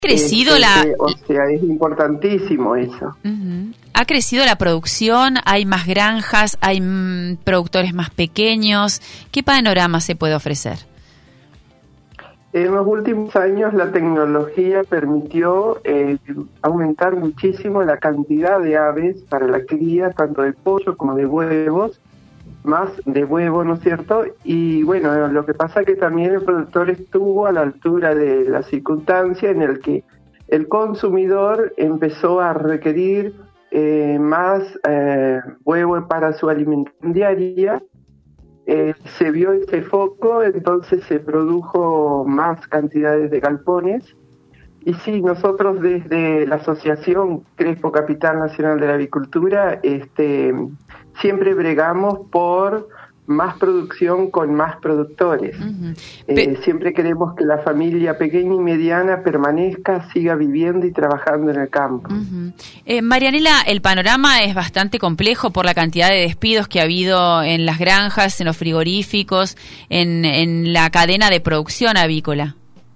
crecido O sea, es importantísimo eso. Uh-huh. ¿Ha crecido la producción? ¿Hay más granjas? ¿Hay productores más pequeños? ¿Qué panorama se puede ofrecer? En los últimos años la tecnología permitió aumentar muchísimo la cantidad de aves para la cría, tanto de pollo como de huevos, más de huevo, ¿no es cierto? Y bueno, lo que pasa es que también el productor estuvo a la altura de la circunstancia en el que el consumidor empezó a requerir más huevo para su alimentación diaria. Se vio ese foco, entonces se produjo más cantidades de galpones. Y sí, nosotros desde la Asociación Crespo Capital Nacional de la Avicultura siempre bregamos por más producción con más productores. Uh-huh. Siempre queremos que la familia pequeña y mediana permanezca, siga viviendo y trabajando en el campo. Uh-huh. Marianela, el panorama es bastante complejo por la cantidad de despidos que ha habido en las granjas, en los frigoríficos, en la cadena de producción avícola.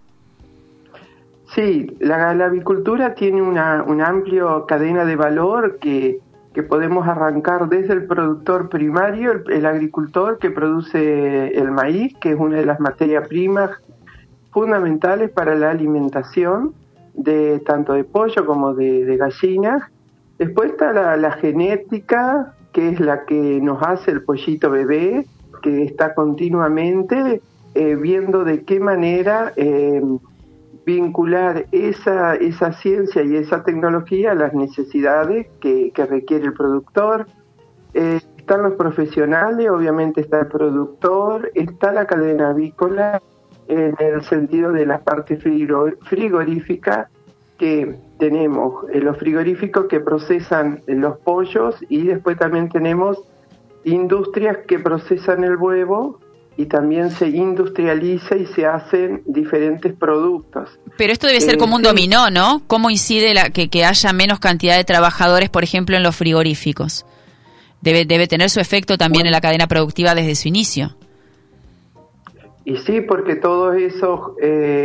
Sí, la avicultura tiene una amplia cadena de valor que podemos arrancar desde el productor primario, el agricultor que produce el maíz, que es una de las materias primas fundamentales para la alimentación de tanto de pollo como de gallinas. Después está la genética, que es la que nos hace el pollito bebé, que está continuamente viendo de qué manera vincular esa ciencia y esa tecnología a las necesidades que requiere el productor. Están los profesionales, obviamente está el productor, está la cadena avícola en el sentido de la parte frigorífica, que tenemos los frigoríficos que procesan los pollos y después también tenemos industrias que procesan el huevo y también se industrializa y se hacen diferentes productos. Pero esto debe ser como un dominó, ¿no? ¿Cómo incide que haya menos cantidad de trabajadores, por ejemplo, en los frigoríficos? Debe tener su efecto también en la cadena productiva desde su inicio. Y sí, porque todos esos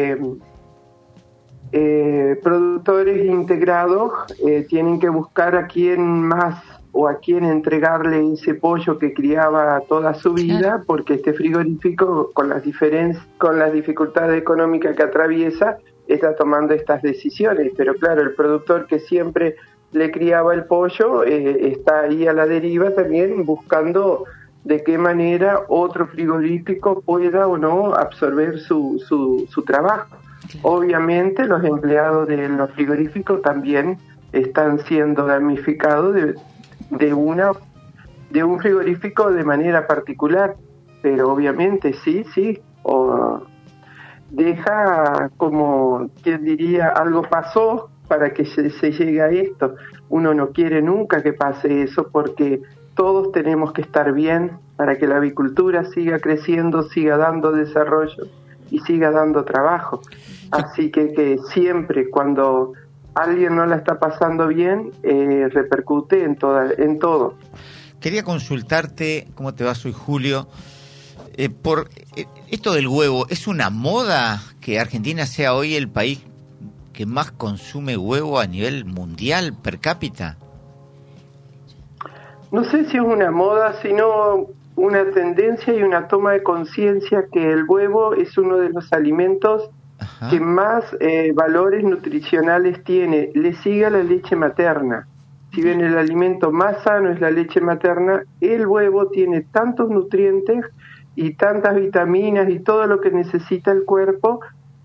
productores integrados tienen que buscar a quién más o a quién entregarle ese pollo que criaba toda su vida, claro, porque este frigorífico, con las dificultades económicas que atraviesa, está tomando estas decisiones. Pero claro, el productor que siempre le criaba el pollo está ahí a la deriva también buscando de qué manera otro frigorífico pueda o no absorber su trabajo. Obviamente los empleados de los frigoríficos también están siendo damnificados de un frigorífico de manera particular, pero obviamente sí, o deja como, quien diría, algo pasó para que se llegue a esto. Uno no quiere nunca que pase eso porque todos tenemos que estar bien para que la avicultura siga creciendo, siga dando desarrollo y siga dando trabajo. Así que siempre cuando alguien no la está pasando bien, repercute en todo. Quería consultarte, ¿cómo te va? Soy Julio. Por esto del huevo, ¿es una moda que Argentina sea hoy el país que más consume huevo a nivel mundial, per cápita? No sé si es una moda, sino una tendencia y una toma de conciencia que el huevo es uno de los alimentos que más valores nutricionales tiene. Le sigue a la leche materna. Si bien el alimento más sano es la leche materna, el huevo tiene tantos nutrientes y tantas vitaminas y todo lo que necesita el cuerpo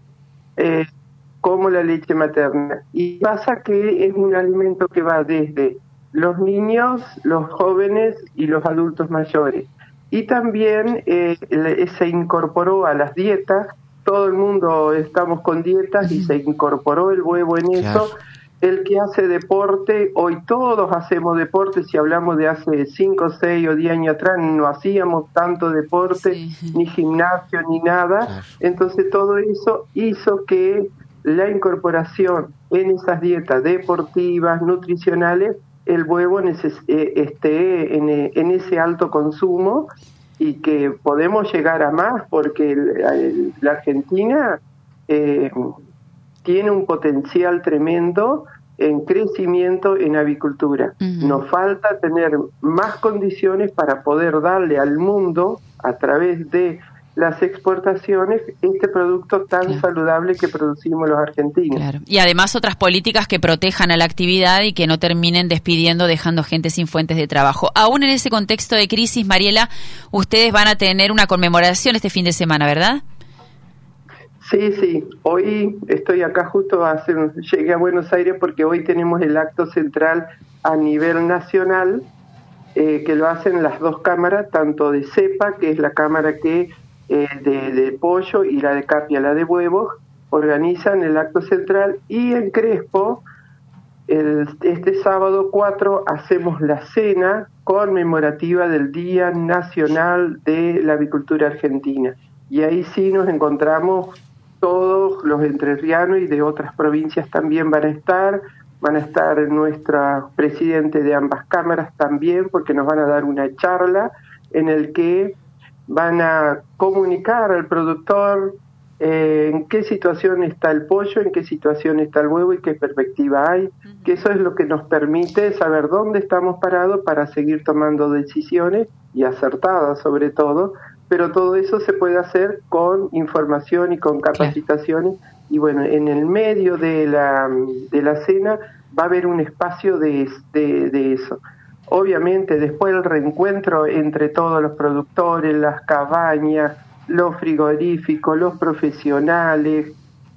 como la leche materna. Y pasa que es un alimento que va desde los niños, los jóvenes y los adultos mayores. Y también se incorporó a las dietas. Todo el mundo estamos con dietas y se incorporó el huevo en eso. El que hace deporte, hoy todos hacemos deporte, si hablamos de hace 5, 6 o 10 años atrás, no hacíamos tanto deporte, ni gimnasio, ni nada. Entonces todo eso hizo que la incorporación en esas dietas deportivas, nutricionales, el huevo esté en ese alto consumo y que podemos llegar a más porque la Argentina tiene un potencial tremendo en crecimiento en avicultura. Nos falta tener más condiciones para poder darle al mundo, a través de las exportaciones, este producto tan saludable que producimos los argentinos. Claro. Y además otras políticas que protejan a la actividad y que no terminen despidiendo, dejando gente sin fuentes de trabajo. Aún en ese contexto de crisis, Mariela, ustedes van a tener una conmemoración este fin de semana, ¿verdad? Sí. Hoy estoy acá llegué a Buenos Aires porque hoy tenemos el acto central a nivel nacional, que lo hacen las dos cámaras, tanto de CEPA, que es la cámara que de pollo, y la de Capia, la de huevos, organizan el acto central, y en Crespo, este sábado 4, hacemos la cena conmemorativa del Día Nacional de la Avicultura Argentina. Y ahí sí nos encontramos todos los entrerrianos, y de otras provincias también van a estar nuestra presidente de ambas cámaras también, porque nos van a dar una charla en el que van a comunicar al productor en qué situación está el pollo, en qué situación está el huevo y qué perspectiva hay, que eso es lo que nos permite saber dónde estamos parados para seguir tomando decisiones, y acertadas sobre todo, pero todo eso se puede hacer con información y con capacitaciones. Y bueno, en el medio de la cena va a haber un espacio de eso. Obviamente después el reencuentro entre todos los productores, las cabañas, los frigoríficos, los profesionales,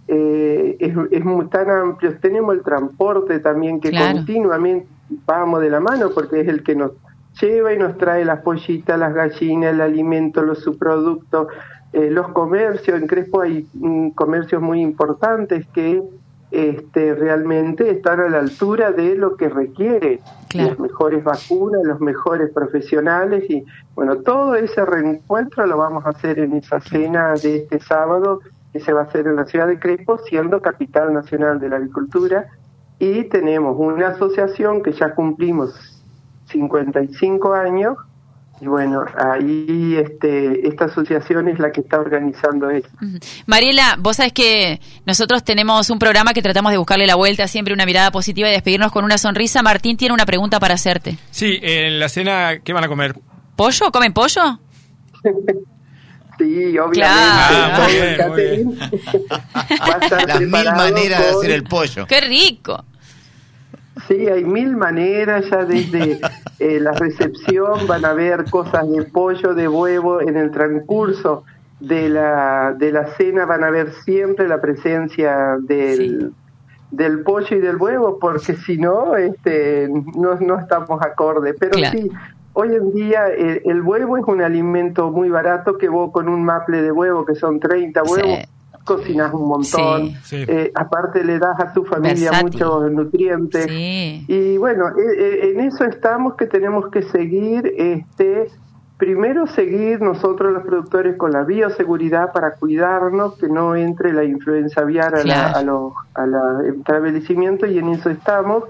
es muy tan amplio. Tenemos el transporte también, que continuamente vamos de la mano, porque es el que nos lleva y nos trae las pollitas, las gallinas, el alimento, los subproductos, los comercios. En Crespo hay comercios muy importantes que realmente están a la altura de lo que requiere, las mejores vacunas, los mejores profesionales, y bueno, todo ese reencuentro lo vamos a hacer en esa cena de este sábado, que se va a hacer en la ciudad de Crespo, siendo capital nacional de la avicultura. Y tenemos una asociación que ya cumplimos 55 años, y bueno, ahí esta asociación es la que está organizando eso. Mariela, vos sabés que nosotros tenemos un programa que tratamos de buscarle la vuelta, siempre una mirada positiva y despedirnos con una sonrisa. Martín tiene una pregunta para hacerte. Sí, en la cena, ¿qué van a comer? ¿Pollo? ¿Comen pollo? Sí, obviamente. Claro. Muy bien. Las 1000 maneras de hacer el pollo. ¡Qué rico! Sí, hay 1000 maneras, ya desde la recepción van a haber cosas de pollo, de huevo. En el transcurso de la cena van a ver siempre la presencia del pollo y del huevo, porque si no, no estamos acorde. Pero sí, hoy en día el huevo es un alimento muy barato, que vos con un maple de huevo, que son 30 huevos, cocinas un montón, aparte le das a tu familia muchos nutrientes, y bueno, en eso estamos, que tenemos que seguir, primero seguir nosotros los productores con la bioseguridad para cuidarnos, que no entre la influenza aviar a los establecimientos, y en eso estamos,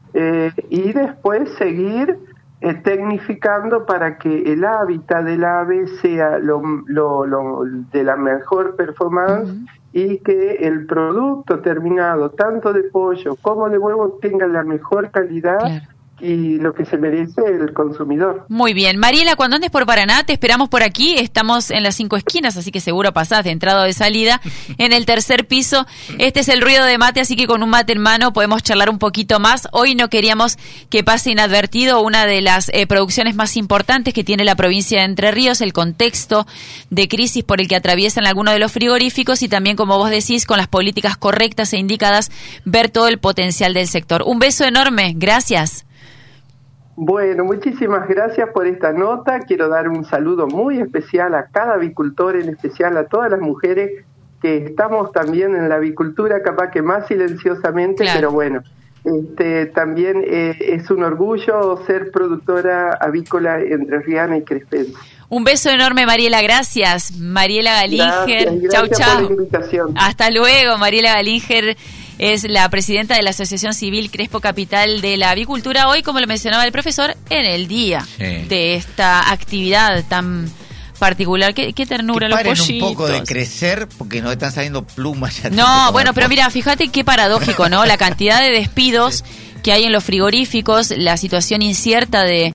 y después seguir tecnificando para que el hábitat del ave sea lo de la mejor performance, y que el producto terminado, tanto de pollo como de huevo, tenga la mejor calidad y lo que se merece el consumidor. Muy bien. Mariela, cuando andes por Paraná, te esperamos por aquí. Estamos en las 5 esquinas, así que seguro pasás de entrada o de salida en el tercer piso. Este es el ruido de mate, así que con un mate en mano podemos charlar un poquito más. Hoy no queríamos que pase inadvertido una de las producciones más importantes que tiene la provincia de Entre Ríos, el contexto de crisis por el que atraviesan algunos de los frigoríficos, y también, como vos decís, con las políticas correctas e indicadas, ver todo el potencial del sector. Un beso enorme. Gracias. Bueno, muchísimas gracias por esta nota. Quiero dar un saludo muy especial a cada avicultor, en especial a todas las mujeres que estamos también en la avicultura, capaz que más silenciosamente, pero bueno, también es un orgullo ser productora avícola entrerriana y crespense. Un beso enorme, Mariela, gracias. Mariela Galinger, chau. Por la invitación. Hasta luego. Mariela Galinger es la presidenta de la Asociación Civil Crespo Capital de la Avicultura. Hoy, como lo mencionaba el profesor, en el día de esta actividad tan particular. Qué ternura, que los paren pollitos. un poco de crecer porque nos están saliendo plumas ya. No, bueno, pero mira, fíjate qué paradójico, ¿no? La cantidad de despidos que hay en los frigoríficos, la situación incierta de